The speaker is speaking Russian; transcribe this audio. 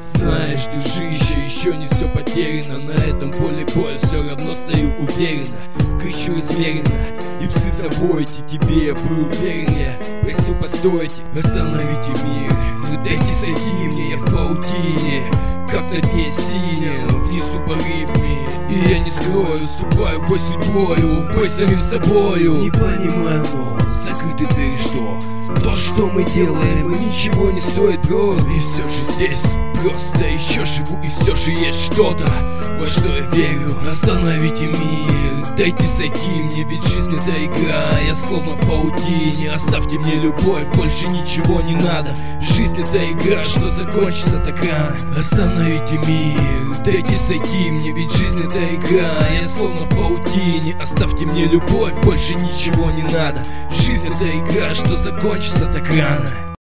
Знаешь, дружище, еще не все потеряно. На этом поле боя все равно стою уверенно. Кричу размеренно, и псы завоете. Тебе я был уверен, я просил постойте, остановите мир. Дайте сойти мне, я в паутине, как на дне синем, внизу по рифме. И я не скрою, вступаю в бой с судьбою, в бой с самим собою. Не понимаю, но закрыты двери, что то, что мы делаем, и ничего не стоит, бро. И все же здесь просто еще живу, и все же есть что-то, во что я верю. Остановите мир, дайте сойти мне, ведь жизнь это игра. Я словно в паутине, оставьте мне любовь, больше ничего не надо. Жизнь это игра, что закончится так рано. Остановите мир, дайте сойти мне, ведь жизнь это игра. Я словно в паутине, оставьте мне любовь, больше ничего не надо. Жизнь это игра, что закончится так рано.